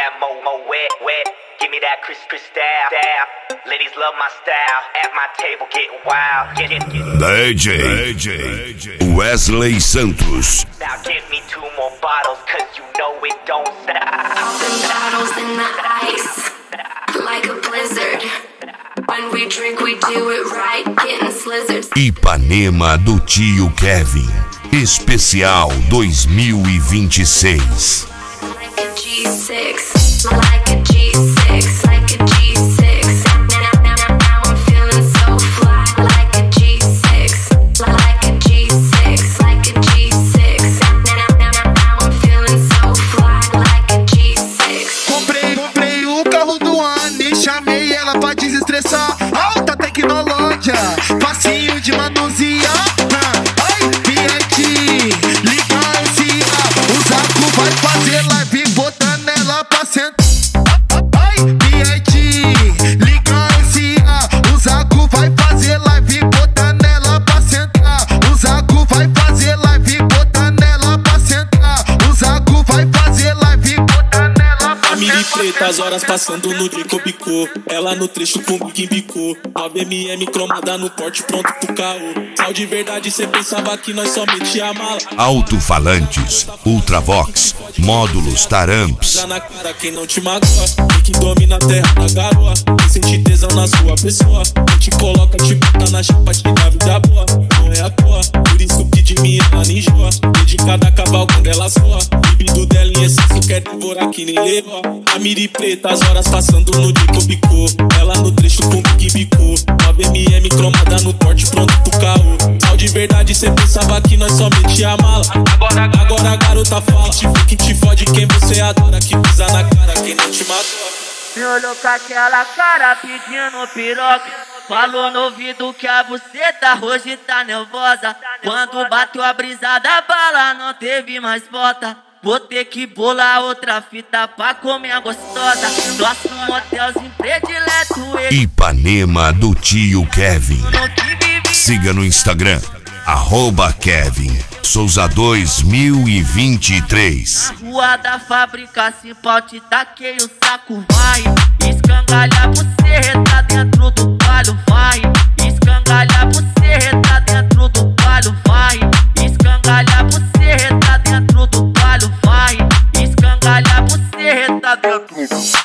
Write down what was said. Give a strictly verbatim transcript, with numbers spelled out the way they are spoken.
that mo mo wet wet. Give me that Chris Chris style style. Ladies love my style. At my table getting wild. Get it, get it. D J, D J Wesley Santos. Now give me two more bottles, cause you know it don't stop. Popping bottles in the ice, like a blizzard. When we drink, we do it right, getting slizzards. Ipanema do tio Kevin, especial dois mil e vinte e seis. Like a G six, like a G six, like a G six. Now, now, now, now I'm feeling so fly, like a G six, like a G six, like a G six. Now, now, now, now I'm feeling so fly, like a G six. Comprei, comprei o carro do ano e chamei ela pra desestressar. Alta tecnologia, passinho de manusear. Ai, Fiat, liga esse A. O Zaco vai fazer live botando ela pra sentar. Ai, Fiat, liga esse A. O Zaco vai fazer live botando ela pra sentar. O Zaco vai fazer live botando ela pra sentar. O Zaco vai fazer live botando ela pra sentar. Miri preta, as horas passando no Jacob Bicou. Ela no trecho comigo embicou. nove M M cromada no porte, pronto pro caô. Sal de verdade, cê pensava que nós só metia a mala. Alto-falantes, Ultravox, módulos Taramps. Já na cara quem não te magoa. Quem que domina a terra da garoa. Quem sente tesão na sua pessoa. Quem te coloca, te bota na chapa, te dá vida boa. Não é à toa, por isso que de mim ela nem enjoa. Dedicada a cavalo quando ela soa. Libido dela em excesso, quer devorar que nem leoa. A Miri preta, as horas passando no Jacob Bicou. Ela no trecho com Big Bicou. nove M M cromada no porte, pronto pro caô. Sal de verdade, cê pensava que nós só metia a mala. Agora, agora a garota fala. Te fica, te fode quem você adora. Que pisa na cara, quem não te matou. Me olhou com aquela cara pedindo piroca. Falou no ouvido que a buceta hoje tá nervosa. Quando bateu a brisa da bala, não teve mais volta. Vou ter que bolar outra fita pra comer a gostosa. Nosso motelzinho predileto. Ipanema do tio Kevin. Siga no Instagram, arroba Kevin Souza dois mil e vinte e três. Na rua da fábrica, se pau te taquei o saco, vai. Escangalha buceta dentro do palho, vai. Escangalha buceta dentro do palho, vai. Escangalha buceta dentro do palho, vai. Escangalha buceta dentro do